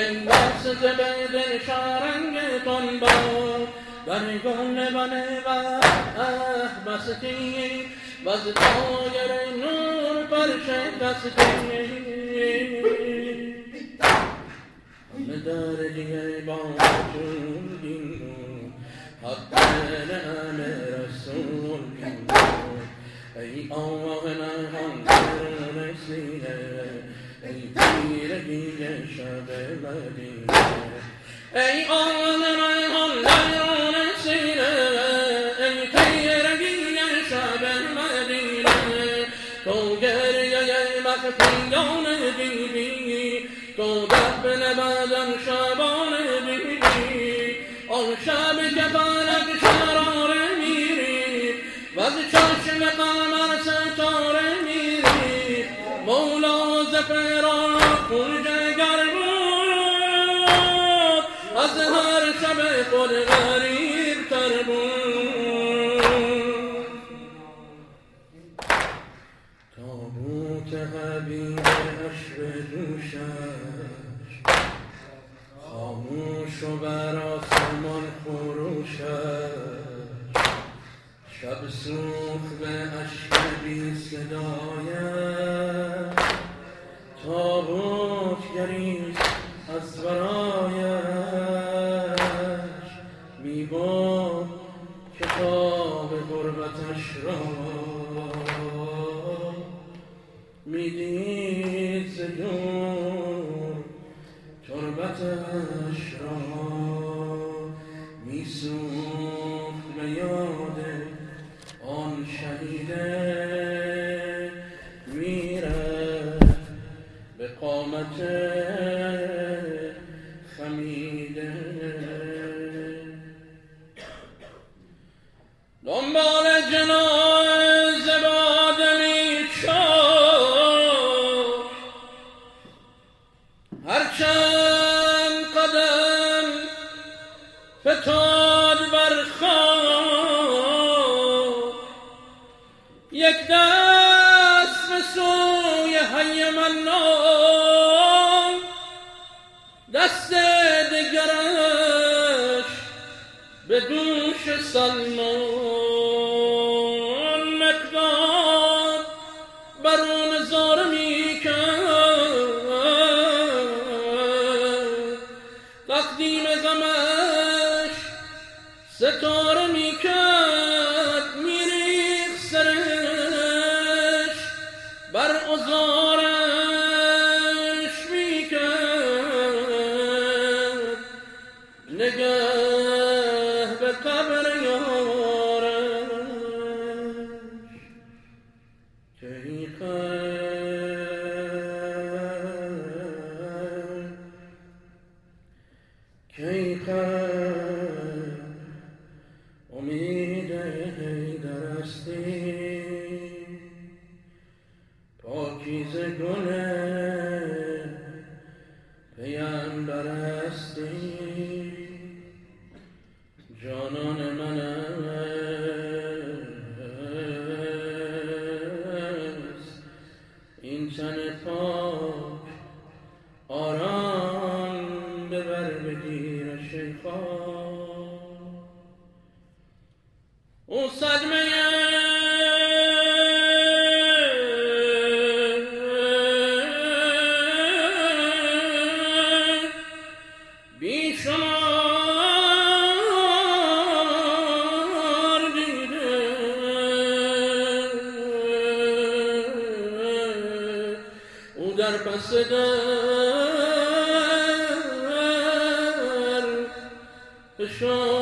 ای بسته به دل شارنگتان با برگان بنه و بستی باز تایر نور پرش دستی همه در دیگه با چون دینو حق همه رسول دینو ای آوه نهان در رسیده ای تیرگی شب مدینه ای آوه نهان در رسیده ای تیرگی شب مدینه تو گریه مخفیان دیدی تو دفن بدن شبانه دیدی آن شب که فلک شراره میری و از چشم قمر ستاره میری مولا زفران خون جگر بود از هر شب خود غریب تر بود تابوت حبیب عشق دوشش خاموش و بر آسمان خروشش شب سوخت به عشق بی صدایش تابوت گریست از برایش می برد کتاب غربتش را می دید ز دور تربتش را می سوخت به یاد آن شهیده میره به قامت خمیده دنبال جنازه بادمی شد هرچند قدم فتاد بر خاک یک دست به سوی حی منان دست دگرش به دوش سلمان مقدار بر او نظاره می کرد تقدیم غمش ستاره می کرد می ریخت سرش بر عذارش می کرد نگه به قبر یارش کی امید درستی پاکیزه گل پیامبر هستی جانان من است این تن پاک آرام ببر بگیر شیخا او صدمه بیشمار دیده او در پس در فشار